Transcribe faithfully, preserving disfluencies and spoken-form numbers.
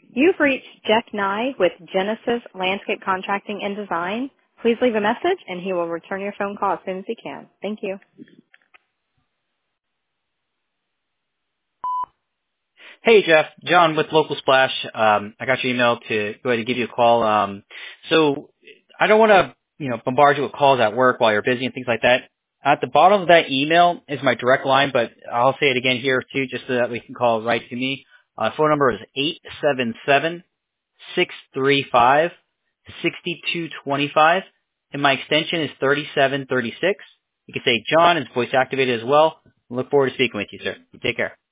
You've reached Jeff Nye with Genesis Landscape Contracting and Design. Please leave a message and he will return your phone call as soon as he can. Thank you. Hey, Jeff. John with Local Splash. Um, I got your email to go ahead and give you a call. Um, so I don't want to, you know, bombard you with calls at work while you're busy and things like that. At the bottom of that email is my direct line, but I'll say it again here too, just so that we can call right to me. Uh, phone number is eight seven seven, six three five, six two two five, and my extension is thirty-seven thirty-six. You can say John is voice activated as well. Look forward to speaking with you, sir. Take care.